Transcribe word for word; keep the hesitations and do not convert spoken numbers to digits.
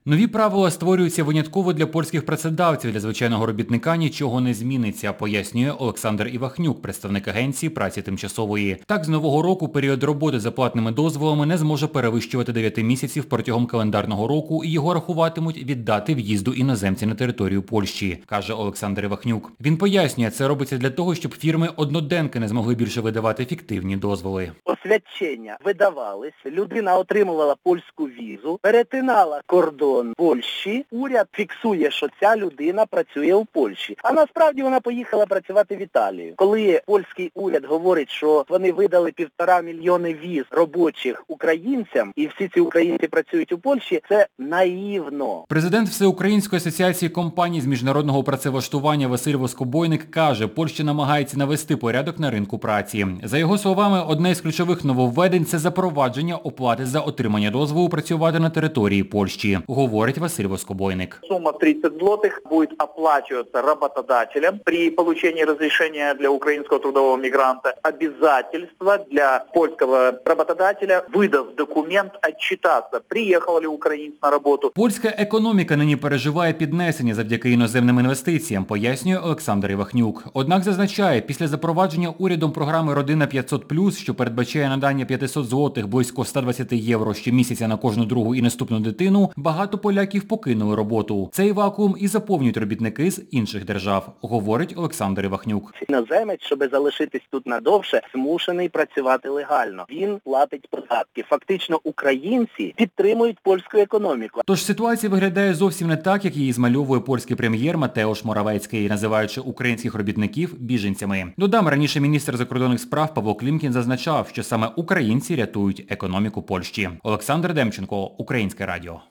Нові правила створюються винятково для польських працедавців, для звичайного робітника нічого не зміниться, пояснює Олександр Івахнюк, представник агенції праці тимчасової. Так, з нового року період роботи за платними дозволами не зможе перевищувати дев'яти місяців протягом календарного року і його рахуватимуть від дати в'їзду іноземця на територію Польщі, каже Олександр Івахнюк. Він пояснює, це робиться для того, щоб фірми-одноденки не змогли більше видавати фіктивні дозволи. Освідчення видавались, людина отримувала польську візу, перетинала кордон Польщі, уряд фіксує, що ця людина працює у Польщі. А насправді вона поїхала працювати в Італію. Коли польський уряд говорить, що вони видали півтора мільйони віз робочих українцям, і всі ці українці працюють у Польщі, це наївно. Президент Всеукраїнської асоціації компаній з міжнародного працевлаштування Василь Воскобойник каже, Польща намагається навести порядок на ринку праці. За його словами, одне із ключових нововведень – це запровадження оплати за отримання дозволу працювати на території Польщі, говорить Василь Воскобойник. Сумма тридцать злотых будет оплачиваться работодателем при получении разрешения для украинского трудового мигранта. Обязательство для польского работодателя, выдав документ, отчитаться, приехал ли украинец на работу. Польська економіка нині переживає піднесення завдяки іноземним інвестиціям, пояснює Олександр Івахнюк. Однак зазначає, після запровадження урядом програми «Родина п'ятсот плюс», що передбачає надання п'ятсот злотих, близько ста двадцяти євро щомісяця на кожну другу і наступну дитину, багато поляків покинули роботу. Цей вакуум і заповнюють робітники з інших держав, говорить Олександр Івахнюк. Іноземець, щоб залишитись тут надовше, змушений працювати легально. Він платить податки. Фактично українці підтримують польську економіку. Тож ситуація виглядає зовсім не так, як її змальовує польський прем'єр Матеуш Моравецький, називаючи українських робітників біженцями. Додам, раніше міністр закордонних справ Павло Клімкін зазначав, що саме українці рятують економіку Польщі. Олександр Демченко, Українське радіо.